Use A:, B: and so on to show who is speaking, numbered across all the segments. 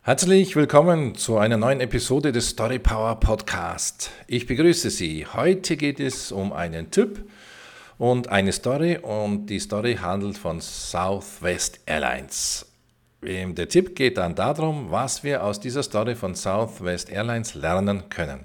A: Herzlich willkommen zu einer neuen Episode des Story Power Podcast. Ich begrüße Sie. Heute geht es um einen Tipp und eine Story und die Story handelt von Southwest Airlines. Der Tipp geht dann darum, was wir aus dieser Story von Southwest Airlines lernen können.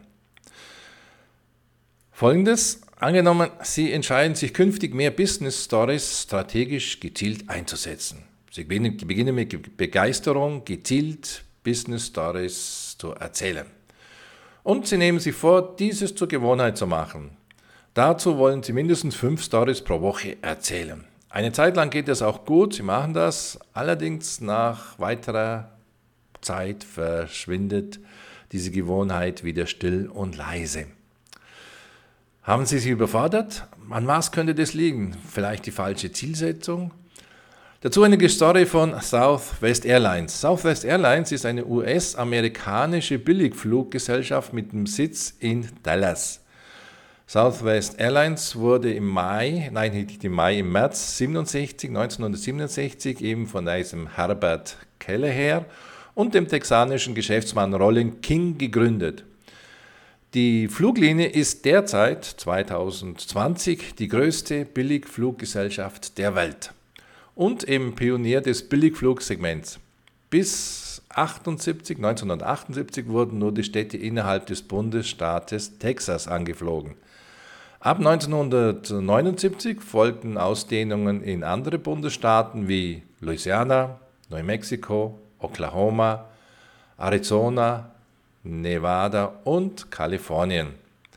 A: Folgendes: Angenommen, Sie entscheiden sich künftig mehr Business Stories strategisch gezielt einzusetzen. Sie beginnen mit Begeisterung, gezielt Business Stories zu erzählen. Und Sie nehmen sich vor, dieses zur Gewohnheit zu machen. Dazu wollen Sie mindestens 5 Stories pro Woche erzählen. Eine Zeit lang geht es auch gut, Sie machen das, allerdings nach weiterer Zeit verschwindet diese Gewohnheit wieder still und leise. Haben Sie sich überfordert? An was könnte das liegen? Vielleicht die falsche Zielsetzung? Dazu eine Story von Southwest Airlines. Southwest Airlines ist eine US-amerikanische Billigfluggesellschaft mit dem Sitz in Dallas. Southwest Airlines wurde im März 1967 eben von diesem Herbert Kelleher und dem texanischen Geschäftsmann Rollin King gegründet. Die Fluglinie ist derzeit 2020 die größte Billigfluggesellschaft der Welt und eben Pionier des Billigflugsegments. Bis 1978 wurden nur die Städte innerhalb des Bundesstaates Texas angeflogen. Ab 1979 folgten Ausdehnungen in andere Bundesstaaten wie Louisiana, New Mexico, Oklahoma, Arizona, Nevada und Kalifornien.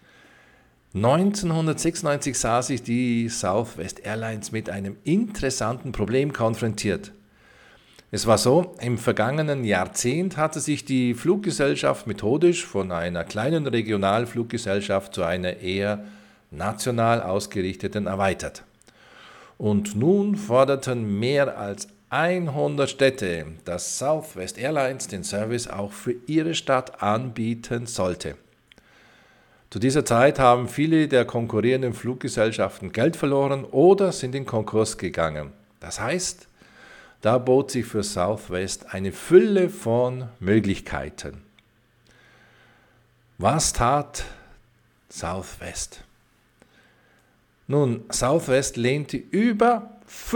A: 1996 sah sich die Southwest Airlines mit einem interessanten Problem konfrontiert. Es war so, im vergangenen Jahrzehnt hatte sich die Fluggesellschaft methodisch von einer kleinen Regionalfluggesellschaft zu einer eher national ausgerichteten erweitert. Und nun forderten mehr als 100 Städte, dass Southwest Airlines den Service auch für ihre Stadt anbieten sollte. Zu dieser Zeit haben viele der konkurrierenden Fluggesellschaften Geld verloren oder sind in Konkurs gegangen. Das heißt, da bot sich für Southwest eine Fülle von Möglichkeiten. Was tat Southwest? Nun, Southwest lehnte über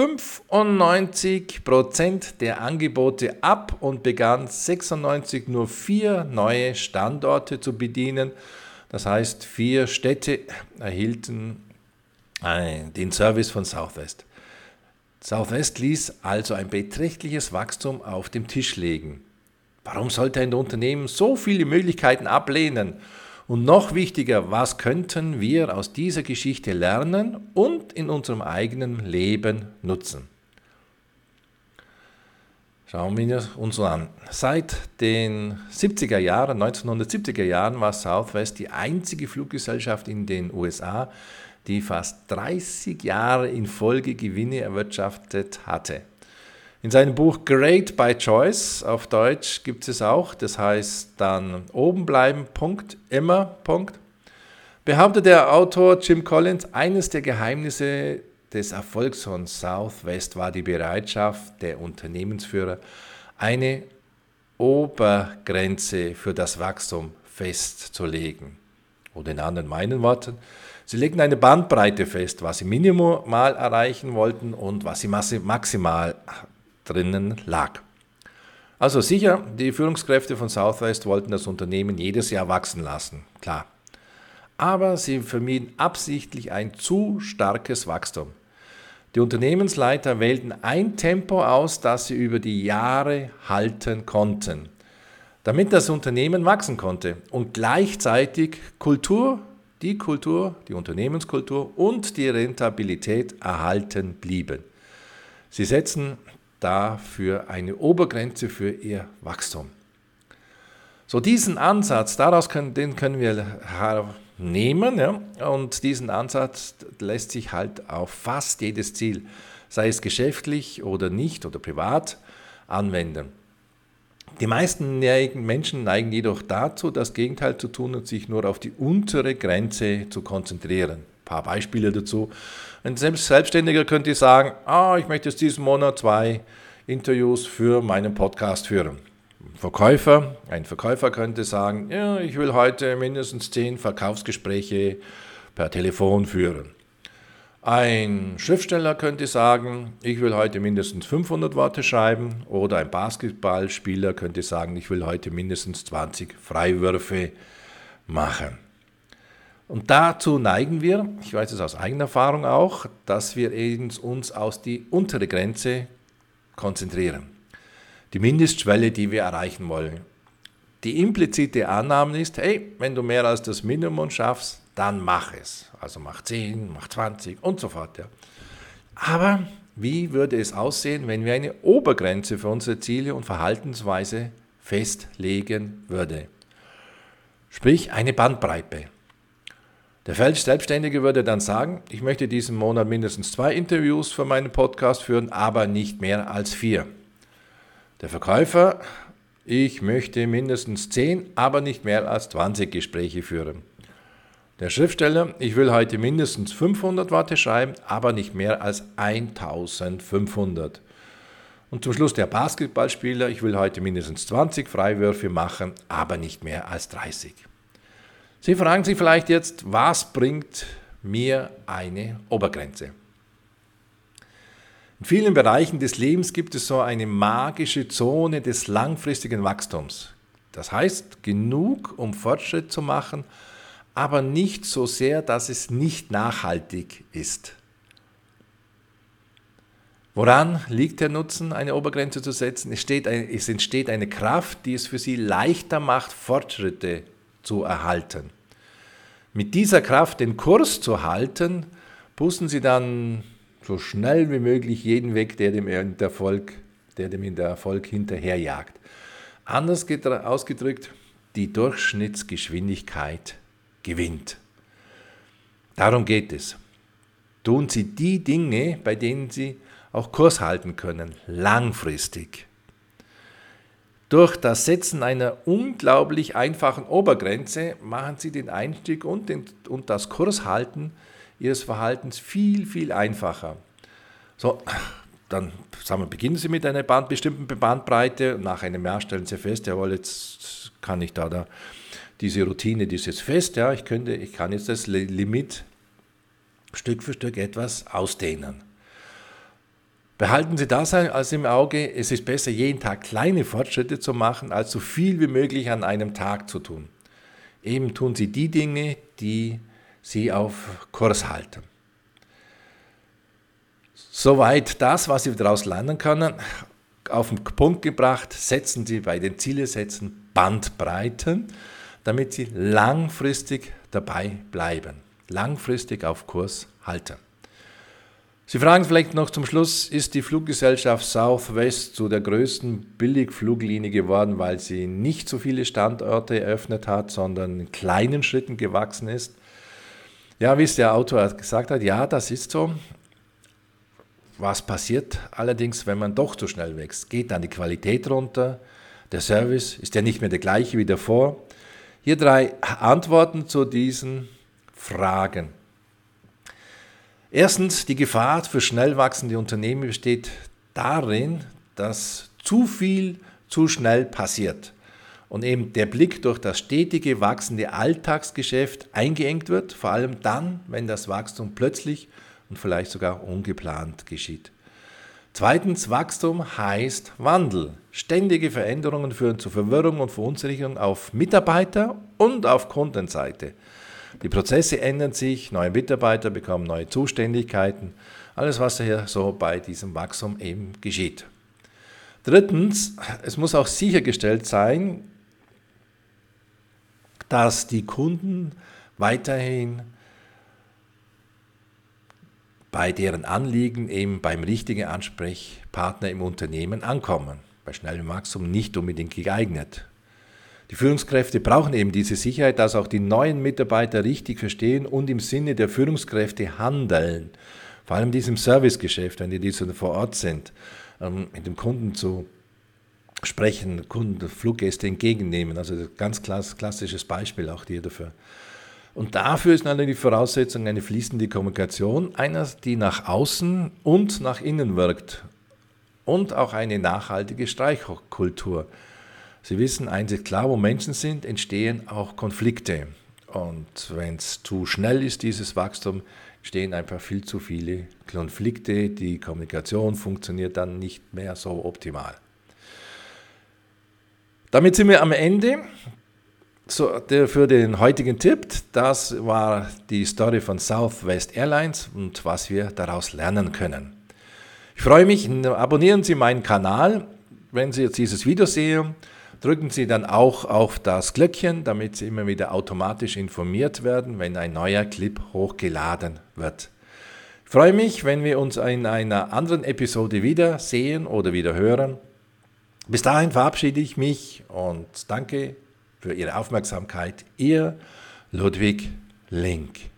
A: 95% der Angebote ab und begann 96 nur 4 neue Standorte zu bedienen. Das heißt, 4 Städte erhielten den Service von Southwest. Southwest ließ also ein beträchtliches Wachstum auf dem Tisch legen. Warum sollte ein Unternehmen so viele Möglichkeiten ablehnen? Und noch wichtiger, was könnten wir aus dieser Geschichte lernen und in unserem eigenen Leben nutzen? Schauen wir uns an. Seit den 1970er Jahren war Southwest die einzige Fluggesellschaft in den USA, die fast 30 Jahre in Folge Gewinne erwirtschaftet hatte. In seinem Buch Great by Choice, auf Deutsch gibt es auch, das heißt dann oben bleiben, Punkt, immer, Punkt, behauptet der Autor Jim Collins, eines der Geheimnisse des Erfolgs von Southwest war die Bereitschaft der Unternehmensführer, eine Obergrenze für das Wachstum festzulegen. Oder in meinen Worten, sie legten eine Bandbreite fest, was sie minimal erreichen wollten und was sie maximal drinnen lag. Also sicher, die Führungskräfte von Southwest wollten das Unternehmen jedes Jahr wachsen lassen, klar. Aber sie vermieden absichtlich ein zu starkes Wachstum. Die Unternehmensleiter wählten ein Tempo aus, das sie über die Jahre halten konnten, damit das Unternehmen wachsen konnte und gleichzeitig die Unternehmenskultur und die Rentabilität erhalten blieben. Sie setzen dafür eine Obergrenze für ihr Wachstum. So diesen Ansatz, den können wir nehmen, ja, und diesen Ansatz lässt sich halt auf fast jedes Ziel, sei es geschäftlich oder nicht oder privat, anwenden. Die meisten Menschen neigen jedoch dazu, das Gegenteil zu tun und sich nur auf die untere Grenze zu konzentrieren. Ein paar Beispiele dazu. Ein Selbstständiger könnte sagen, ich möchte jetzt diesen Monat 2 Interviews für meinen Podcast führen. Ein Verkäufer könnte sagen, ja, ich will heute mindestens 10 Verkaufsgespräche per Telefon führen. Ein Schriftsteller könnte sagen, ich will heute mindestens 500 Worte schreiben. Oder ein Basketballspieler könnte sagen, ich will heute mindestens 20 Freiwürfe machen. Und dazu neigen wir, ich weiß es aus eigener Erfahrung auch, dass wir uns auf die untere Grenze konzentrieren. Die Mindestschwelle, die wir erreichen wollen. Die implizite Annahme ist, hey, wenn du mehr als das Minimum schaffst, dann mach es. Also mach 10, mach 20 und so fort. Ja. Aber wie würde es aussehen, wenn wir eine Obergrenze für unsere Ziele und Verhaltensweise festlegen würden? Sprich, eine Bandbreite. Der Selbstständige würde dann sagen, ich möchte diesen Monat mindestens 2 Interviews für meinen Podcast führen, aber nicht mehr als 4. Der Verkäufer, ich möchte mindestens 10, aber nicht mehr als 20 Gespräche führen. Der Schriftsteller, ich will heute mindestens 500 Worte schreiben, aber nicht mehr als 1500. Und zum Schluss der Basketballspieler, ich will heute mindestens 20 Freiwürfe machen, aber nicht mehr als 30. Sie fragen sich vielleicht jetzt, was bringt mir eine Obergrenze? In vielen Bereichen des Lebens gibt es so eine magische Zone des langfristigen Wachstums. Das heißt, genug, um Fortschritt zu machen, aber nicht so sehr, dass es nicht nachhaltig ist. Woran liegt der Nutzen, eine Obergrenze zu setzen? Es entsteht eine Kraft, die es für Sie leichter macht, Fortschritte zu erhalten. Mit dieser Kraft den Kurs zu halten, pushen Sie dann so schnell wie möglich jeden weg, der dem in der Erfolg hinterherjagt. Anders ausgedrückt, die Durchschnittsgeschwindigkeit gewinnt. Darum geht es. Tun Sie die Dinge, bei denen Sie auch Kurs halten können, langfristig. Durch das Setzen einer unglaublich einfachen Obergrenze machen Sie den Einstieg und das Kurshalten Ihres Verhaltens viel, viel einfacher. So, dann beginnen Sie mit einer bestimmten Bandbreite und nach einem Jahr stellen Sie fest, jawohl, jetzt kann ich da diese Routine, die ist jetzt fest, ja, ich kann jetzt das Limit Stück für Stück etwas ausdehnen. Behalten Sie das also im Auge, es ist besser, jeden Tag kleine Fortschritte zu machen, als so viel wie möglich an einem Tag zu tun. Eben tun Sie die Dinge, die Sie auf Kurs halten. Soweit das, was Sie daraus lernen können. Auf den Punkt gebracht, setzen Sie bei den Zielesetzen Bandbreiten, damit Sie langfristig dabei bleiben, langfristig auf Kurs halten. Sie fragen vielleicht noch zum Schluss, ist die Fluggesellschaft Southwest zu der größten Billigfluglinie geworden, weil sie nicht so viele Standorte eröffnet hat, sondern in kleinen Schritten gewachsen ist? Ja, wie es der Autor gesagt hat, ja, das ist so. Was passiert allerdings, wenn man doch zu schnell wächst? Geht dann die Qualität runter? Der Service ist ja nicht mehr der gleiche wie davor? Hier 3 Antworten zu diesen Fragen. Erstens, die Gefahr für schnell wachsende Unternehmen besteht darin, dass zu viel zu schnell passiert und eben der Blick durch das stetige wachsende Alltagsgeschäft eingeengt wird, vor allem dann, wenn das Wachstum plötzlich und vielleicht sogar ungeplant geschieht. Zweitens, Wachstum heißt Wandel. Ständige Veränderungen führen zu Verwirrung und Verunsicherung auf Mitarbeiter- und auf Kundenseite. Die Prozesse ändern sich, neue Mitarbeiter bekommen neue Zuständigkeiten, alles was hier so bei diesem Wachstum eben geschieht. Drittens, es muss auch sichergestellt sein, dass die Kunden weiterhin bei deren Anliegen eben beim richtigen Ansprechpartner im Unternehmen ankommen. Bei schnellem Wachstum nicht unbedingt geeignet. Die Führungskräfte brauchen eben diese Sicherheit, dass auch die neuen Mitarbeiter richtig verstehen und im Sinne der Führungskräfte handeln. Vor allem in diesem Servicegeschäft, wenn die so vor Ort sind, mit dem Kunden zu sprechen, Kunden, Fluggäste entgegennehmen. Also ganz klassisches Beispiel auch hier dafür. Und dafür ist natürlich die Voraussetzung eine fließende Kommunikation, einer, die nach außen und nach innen wirkt und auch eine nachhaltige Streichkultur. Sie wissen, eins ist klar, wo Menschen sind, entstehen auch Konflikte. Und wenn es zu schnell ist, dieses Wachstum, entstehen einfach viel zu viele Konflikte. Die Kommunikation funktioniert dann nicht mehr so optimal. Damit sind wir am Ende für den heutigen Tipp. Das war die Story von Southwest Airlines und was wir daraus lernen können. Ich freue mich, abonnieren Sie meinen Kanal. Wenn Sie jetzt dieses Video sehen, drücken Sie dann auch auf das Glöckchen, damit Sie immer wieder automatisch informiert werden, wenn ein neuer Clip hochgeladen wird. Ich freue mich, wenn wir uns in einer anderen Episode wieder sehen oder wieder hören. Bis dahin verabschiede ich mich und danke für Ihre Aufmerksamkeit. Ihr Ludwig Link.